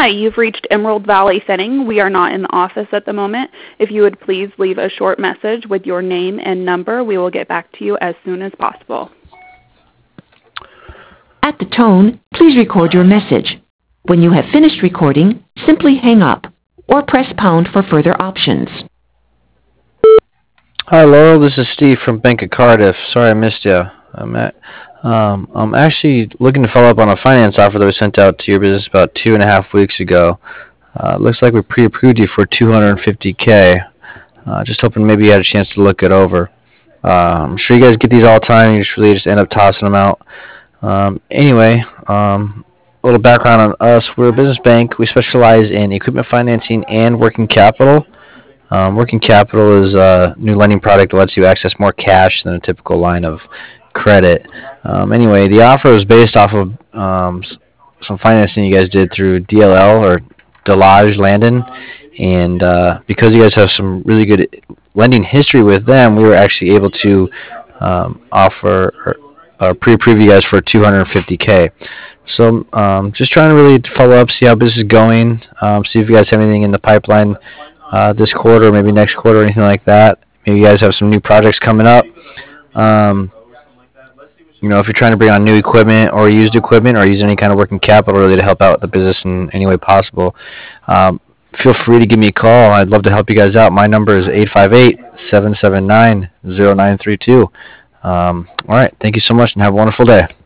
Hi, you've reached Emerald Valley Thinning. We are not in the office at the moment. If you would please leave a short message with your name and number, we will get back to you as soon as possible. At the tone, please record your message. When you have finished recording, simply hang up or press pound for further options. Hi, Laurel. This is Steve from Bank of Cardiff. Sorry I missed you. I'm actually looking to follow up on a finance offer that was sent out to your business about 2.5 weeks ago. Looks like we pre-approved you for $250K. Just hoping maybe you had a chance to look it over. I'm sure you guys get these all the time. You just really end up tossing them out. Anyway, a little background on us. We're a business bank. We specialize in equipment financing and working capital. Working capital is a new lending product that lets you access more cash than a typical line of credit. Anyway, the offer is based off of some financing you guys did through DLL or Delage Landon, and because you guys have some really good lending history with them, we were actually able to offer or pre-approve you guys for $250K. So just trying to really follow up, see how business is going, see if you guys have anything in the pipeline this quarter, maybe next quarter, or anything like that. Maybe you guys have some new projects coming up. If you're trying to bring on new equipment or used equipment or use any kind of working capital really to help out the business in any way possible, feel free to give me a call. I'd love to help you guys out. My number is 858-779-0932. All right. Thank you so much and have a wonderful day.